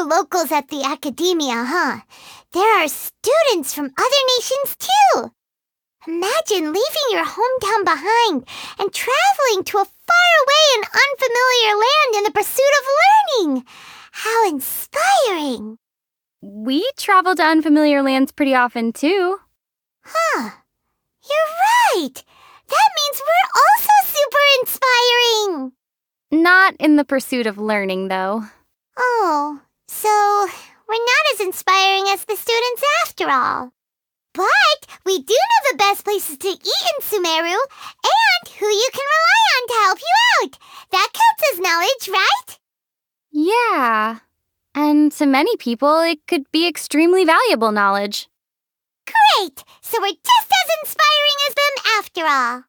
locals at the academia, huh? There are students from other nations, too. Imagine leaving your hometown behind and traveling to a faraway and unfamiliar land in the pursuit of learning. How inspiring. We travel to unfamiliar lands pretty often, too. Huh. You're right. That means we're also super inspiring. Not in the pursuit of learning, though. Oh, so we're not as inspiring as the students after all. But we do know the best places to eat in Sumeru and who you can rely on to help you out. That counts as knowledge, right? Yeah. And to many people, it could be extremely valuable knowledge. Great! So we're just as inspiring as them after all.